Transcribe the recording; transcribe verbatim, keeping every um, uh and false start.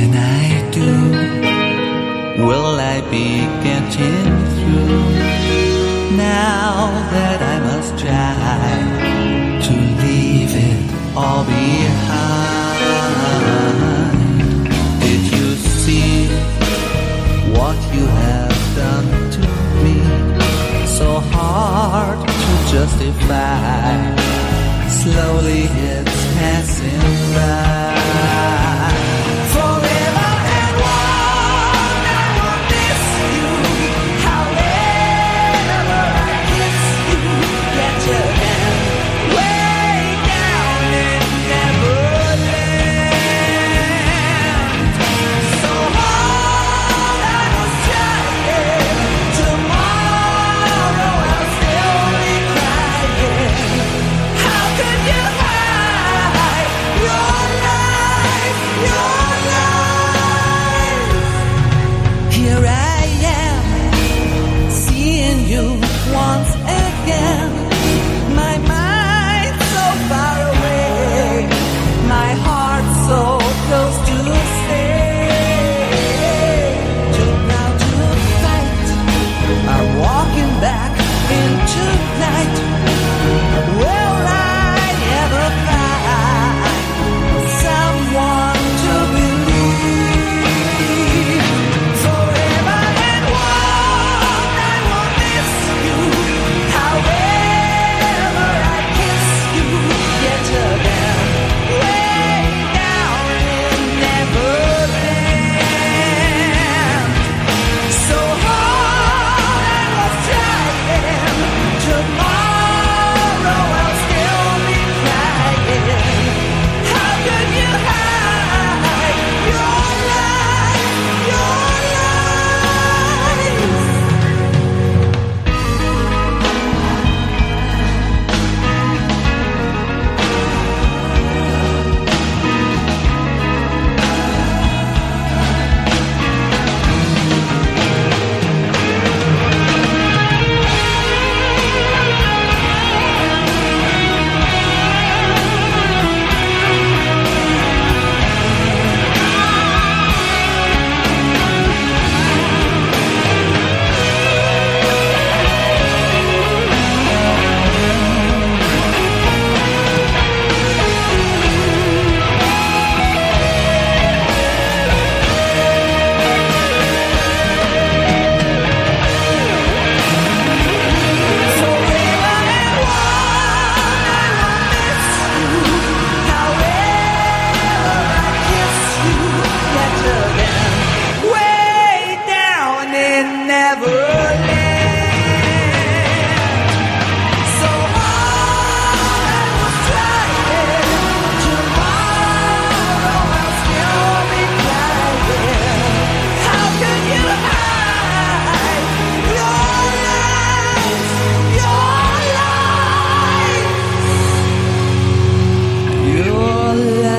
can I do? Will I be getting through? Now that I must try to leave it all behind. Did you see what you have done to me? So hard to justify. Slowly it's passing by. Forever and one, I will miss you. However I kiss you, get your hand way down in Neverland. So hard I was trying. Tomorrow I'll still be crying. How could you hide your life, your life? Here I am, seeing you once again. My mind so far away, my heart so close to stay. Too proud to fight, I'm walking back into night. Will I ever find someone to believe? Forever and one, I will miss you. However I kiss you, yet again, way down in Neverland. So hard I was trying. Tomorrow I'll still be crying. How could you hide your life, your life? Your life.